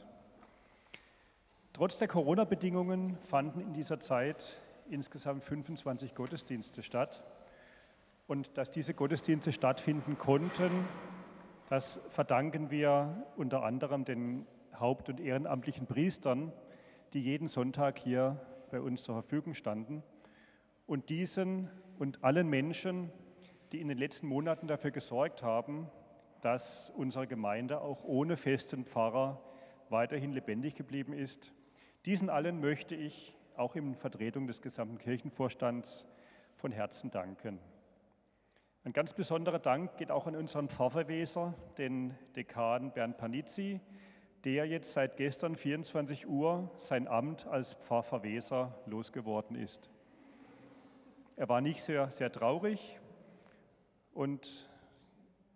Trotz der Corona-Bedingungen fanden in dieser Zeit insgesamt fünfundzwanzig Gottesdienste statt. Und dass diese Gottesdienste stattfinden konnten, das verdanken wir unter anderem den haupt- und ehrenamtlichen Priestern, die jeden Sonntag hier bei uns zur Verfügung standen, und diesen und allen Menschen, die in den letzten Monaten dafür gesorgt haben, dass unsere Gemeinde auch ohne festen Pfarrer weiterhin lebendig geblieben ist. Diesen allen möchte ich auch in Vertretung des gesamten Kirchenvorstands von Herzen danken. Ein ganz besonderer Dank geht auch an unseren Pfarrverweser, den Dekan Bernd Panizzi, der jetzt seit gestern vierundzwanzig Uhr sein Amt als Pfarrverweser losgeworden ist. Er war nicht sehr, sehr traurig und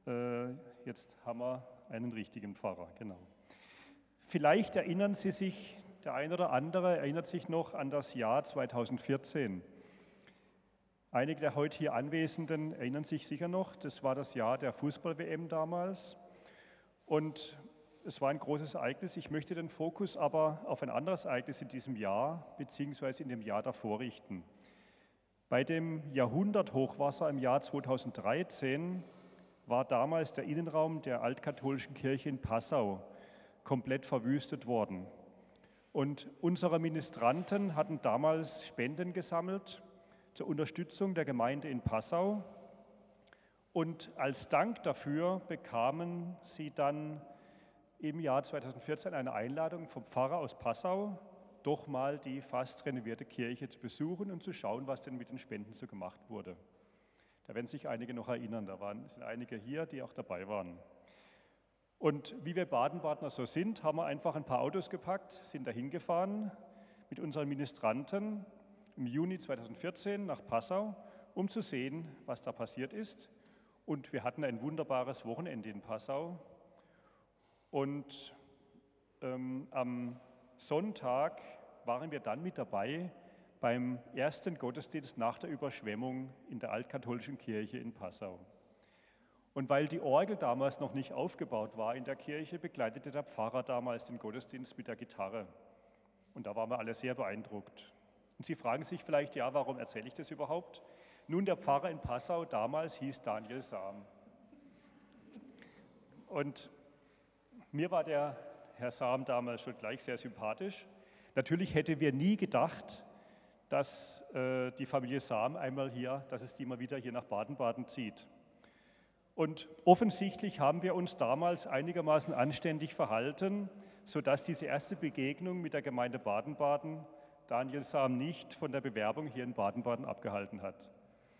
äh, jetzt haben wir einen richtigen Pfarrer, genau. Vielleicht erinnern Sie sich, der ein oder andere erinnert sich noch an das Jahr zweitausendvierzehn. Einige der heute hier Anwesenden erinnern sich sicher noch, das war das Jahr der Fußball-W M damals. Und es war ein großes Ereignis. Ich möchte den Fokus aber auf ein anderes Ereignis in diesem Jahr beziehungsweise in dem Jahr davor richten. Bei dem Jahrhunderthochwasser im Jahr zweitausenddreizehn war damals der Innenraum der altkatholischen Kirche in Passau komplett verwüstet worden. Und unsere Ministranten hatten damals Spenden gesammelt zur Unterstützung der Gemeinde in Passau. Und als Dank dafür bekamen sie dann im Jahr zweitausendvierzehn eine Einladung vom Pfarrer aus Passau, doch mal die fast renovierte Kirche zu besuchen und zu schauen, was denn mit den Spenden so gemacht wurde. Da werden sich einige noch erinnern, da waren, sind einige hier, die auch dabei waren. Und wie wir Baden-Badner so sind, haben wir einfach ein paar Autos gepackt, sind dahin gefahren mit unseren Ministranten im Juni zweitausendvierzehn nach Passau, um zu sehen, was da passiert ist. Und wir hatten ein wunderbares Wochenende in Passau. Und ähm, am Sonntag waren wir dann mit dabei beim ersten Gottesdienst nach der Überschwemmung in der altkatholischen Kirche in Passau. Und weil die Orgel damals noch nicht aufgebaut war in der Kirche, begleitete der Pfarrer damals den Gottesdienst mit der Gitarre. Und da waren wir alle sehr beeindruckt. Und Sie fragen sich vielleicht, ja, warum erzähle ich das überhaupt? Nun, der Pfarrer in Passau damals hieß Daniel Sam. Und mir war der Herr Sam damals schon gleich sehr sympathisch. Natürlich hätten wir nie gedacht, dass äh, die Familie Sam einmal hier, dass es die mal wieder hier nach Baden-Baden zieht. Und offensichtlich haben wir uns damals einigermaßen anständig verhalten, sodass diese erste Begegnung mit der Gemeinde Baden-Baden Daniel Sam nicht von der Bewerbung hier in Baden-Baden abgehalten hat.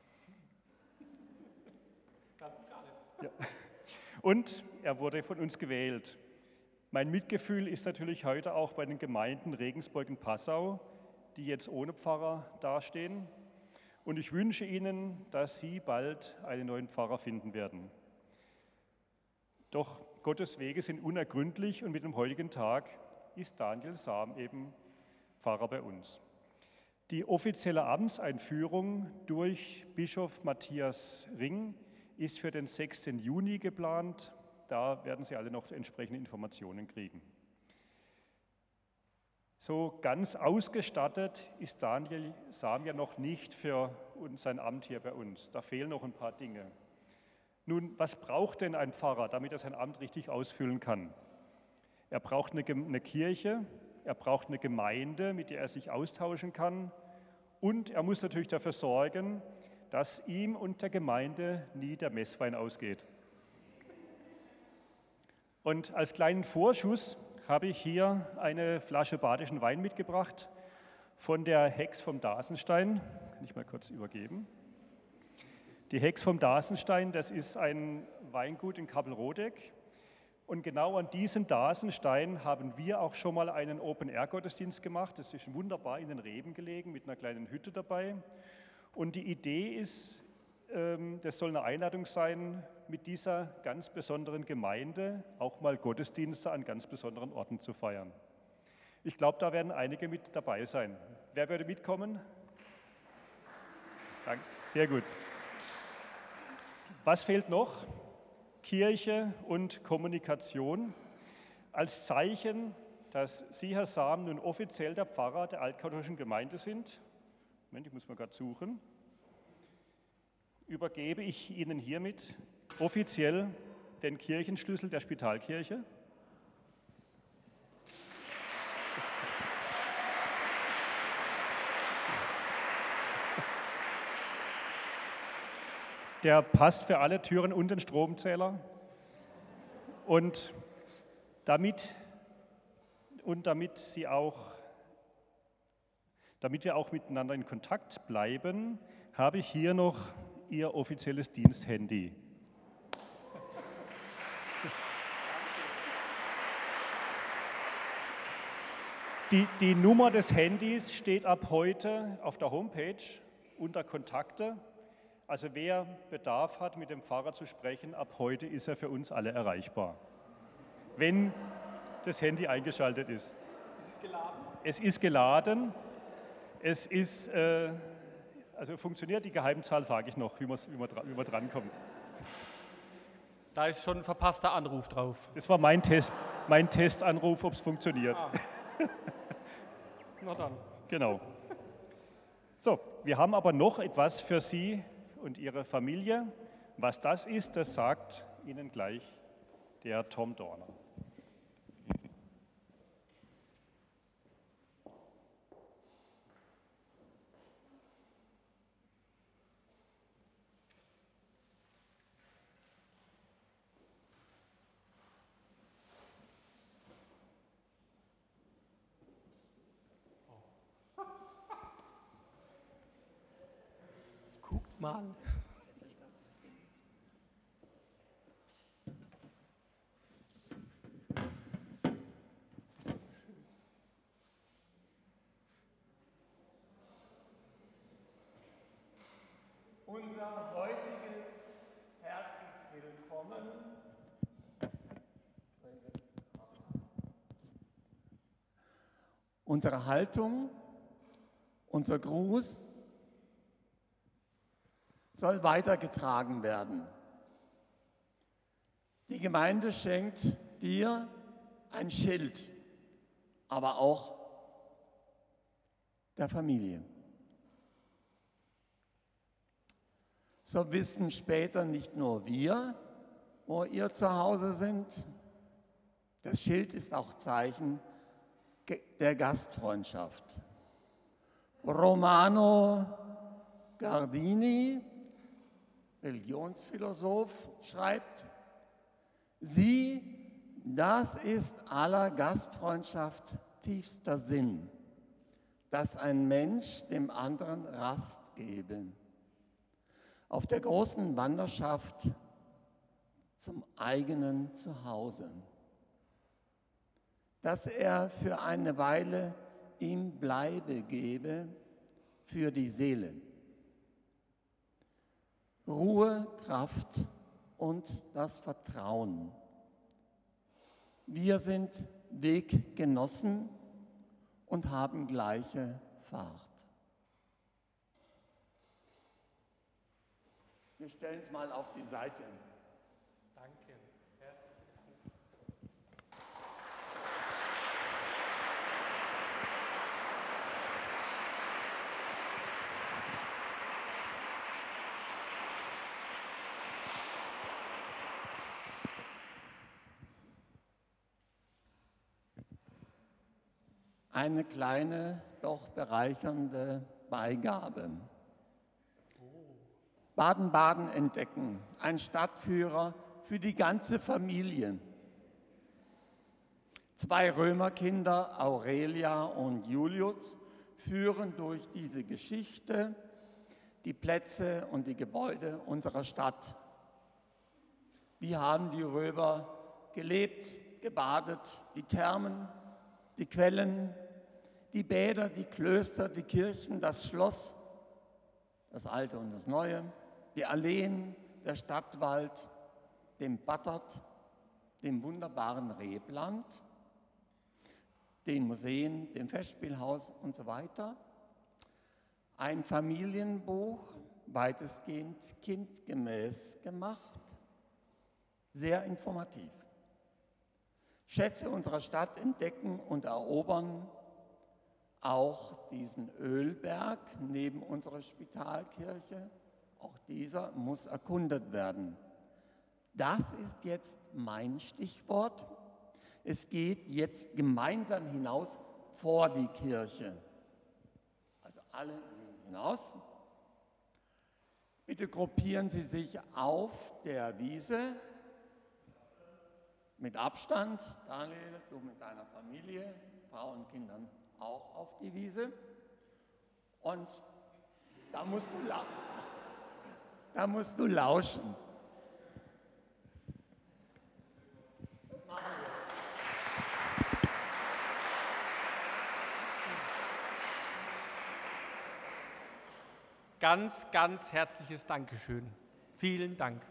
Ganz und gar nicht. Ja. Und er wurde von uns gewählt. Mein Mitgefühl ist natürlich heute auch bei den Gemeinden Regensburg und Passau, die jetzt ohne Pfarrer dastehen. Und ich wünsche Ihnen, dass Sie bald einen neuen Pfarrer finden werden. Doch Gottes Wege sind unergründlich und mit dem heutigen Tag ist Daniel Sam eben Pfarrer bei uns. Die offizielle Amtseinführung durch Bischof Matthias Ring ist für den sechsten Juni geplant. Da werden Sie alle noch entsprechende Informationen kriegen. So ganz ausgestattet ist Daniel Sam ja noch nicht für sein Amt hier bei uns. Da fehlen noch ein paar Dinge. Nun, was braucht denn ein Pfarrer, damit er sein Amt richtig ausfüllen kann? Er braucht eine, eine Kirche, er braucht eine Gemeinde, mit der er sich austauschen kann, und er muss natürlich dafür sorgen, dass ihm und der Gemeinde nie der Messwein ausgeht. Und als kleinen Vorschuss habe ich hier eine Flasche badischen Wein mitgebracht von der Hex vom Dasenstein. Kann ich mal kurz übergeben. Die Hex vom Dasenstein, das ist ein Weingut in Kappelrodeck. Und genau an diesem Dasenstein haben wir auch schon mal einen Open-Air-Gottesdienst gemacht. Das ist wunderbar in den Reben gelegen, mit einer kleinen Hütte dabei. Und die Idee ist, das soll eine Einladung sein, mit dieser ganz besonderen Gemeinde auch mal Gottesdienste an ganz besonderen Orten zu feiern. Ich glaube, da werden einige mit dabei sein. Wer würde mitkommen? Danke. Sehr gut. Was fehlt noch? Kirche und Kommunikation. Als Zeichen, dass Sie, Herr Sam, nun offiziell der Pfarrer der altkatholischen Gemeinde sind. Moment, ich muss mal gerade suchen. Übergebe ich Ihnen hiermit offiziell den Kirchenschlüssel der Spitalkirche. Der passt für alle Türen und den Stromzähler. Und damit, und damit, Sie auch, damit wir auch miteinander in Kontakt bleiben, habe ich hier noch Ihr offizielles Diensthandy. Die, die Nummer des Handys steht ab heute auf der Homepage unter Kontakte. Also wer Bedarf hat, mit dem Pfarrer zu sprechen, ab heute ist er für uns alle erreichbar, wenn das Handy eingeschaltet ist. Ist es geladen? Es ist geladen. Es ist, äh, also funktioniert die Geheimzahl, sage ich noch, wie, wie, man, wie man drankommt. Da ist schon ein verpasster Anruf drauf. Das war mein, Test, mein Testanruf, ob es funktioniert. Ah. Na dann. Genau. So, wir haben aber noch etwas für Sie und Ihre Familie. Was das ist, das sagt Ihnen gleich der Tom Dorner. Guckt mal. Unser heutiges herzlich Willkommen unsere Haltung, unser Gruß soll weitergetragen werden. Die Gemeinde schenkt dir ein Schild, aber auch der Familie. So wissen später nicht nur wir, wo ihr zu Hause sind. Das Schild ist auch Zeichen der Gastfreundschaft. Romano Guardini, Religionsphilosoph, schreibt: Sie, das ist aller Gastfreundschaft tiefster Sinn, dass ein Mensch dem anderen Rast gebe. Auf der großen Wanderschaft zum eigenen Zuhause, dass er für eine Weile ihm Bleibe gebe für die Seele. Ruhe, Kraft und das Vertrauen. Wir sind Weggenossen und haben gleiche Fahrt. Wir stellen es mal auf die Seite. Danke. Eine kleine, doch bereichernde Beigabe. Baden-Baden entdecken, ein Stadtführer für die ganze Familie. Zwei Römerkinder, Aurelia und Julius, führen durch diese Geschichte die Plätze und die Gebäude unserer Stadt. Wie haben die Römer gelebt, gebadet, die Thermen, die Quellen, die Bäder, die Klöster, die Kirchen, das Schloss, das Alte und das Neue, die Alleen, der Stadtwald, dem Battert, dem wunderbaren Rebland, den Museen, dem Festspielhaus und so weiter. Ein Familienbuch, weitestgehend kindgemäß gemacht, sehr informativ. Schätze unserer Stadt entdecken und erobern, auch diesen Ölberg neben unserer Spitalkirche, auch dieser muss erkundet werden. Das ist jetzt mein Stichwort. Es geht jetzt gemeinsam hinaus vor die Kirche. Also alle gehen hinaus. Bitte gruppieren Sie sich auf der Wiese mit Abstand. Daniel, du mit deiner Familie, Frau und Kindern auch auf die Wiese. Und da musst du, la da musst du lauschen. Das machen wir. ganz, ganz herzliches Dankeschön. Vielen Dank.